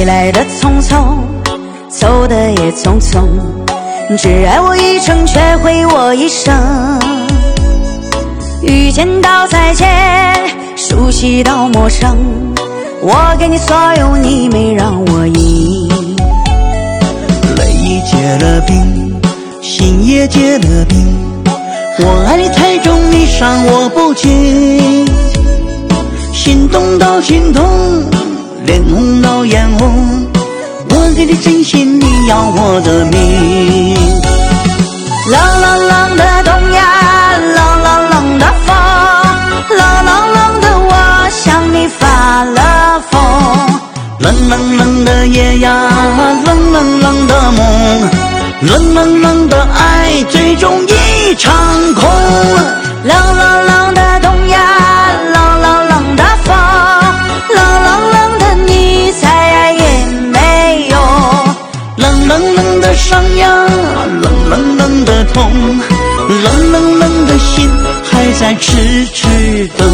你来的匆匆，走的也匆匆，只爱我一程，却毁我一生。遇见到再见，熟悉到陌生，我给你所有，你没让我赢。 泪已结了冰，心也结了冰，我爱你太重，你伤我不轻。心动到心痛，脸红到眼红，我给你真心，你要我的命。 冷冷冷的冬呀，冷冷冷的风，冷冷冷的我向你发了疯。 冷冷冷的夜呀，冷冷冷的梦，冷冷冷的爱最终一场空。 冷冷冷的冬呀，冷冷冷的风，冷冷冷的你再爱也没用。 冷冷冷的伤呀，冷冷冷的痛，冷冷冷的心还在痴痴等。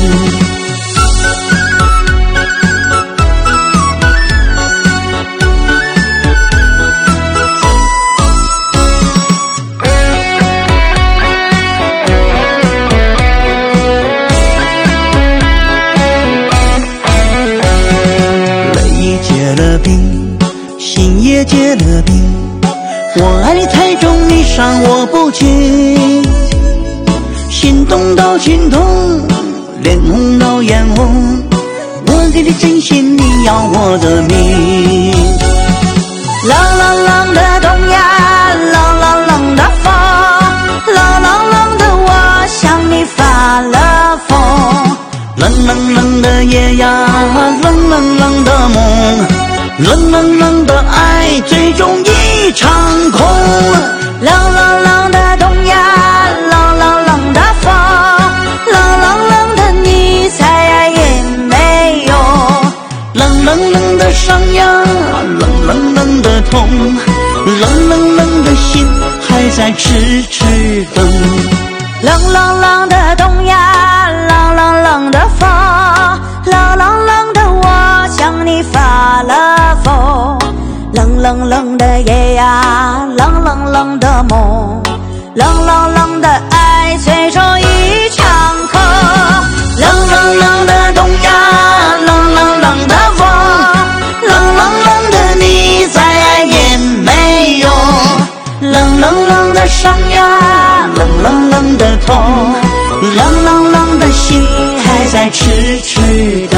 结了冰，心也结了冰，我爱你太重，你伤我不轻。心动到心痛，脸红到眼红，我给你真心，你要我的命。 冷冷冷的冬呀，冷冷冷的风，冷冷冷的我向你发了疯。 冷冷冷的夜呀，冷冷冷的梦，冷冷冷的爱最终一场空。 冷冷冷的冬呀，冷冷冷的风，冷冷冷的你再爱也没用。 冷冷冷的伤呀，冷冷冷的痛，冷冷冷的心还在痴痴等。 冷冷冷的冬呀，冷冷冷的风，冷冷冷的我向你发了疯。冷冷冷的夜呀，冷冷冷的梦，冷冷冷的爱最终一场空。冷冷冷的冬呀，冷冷冷的风，冷冷冷的你再爱也没用。冷冷冷的伤呀，冷冷冷的痛，冷冷冷的心还在痴痴等。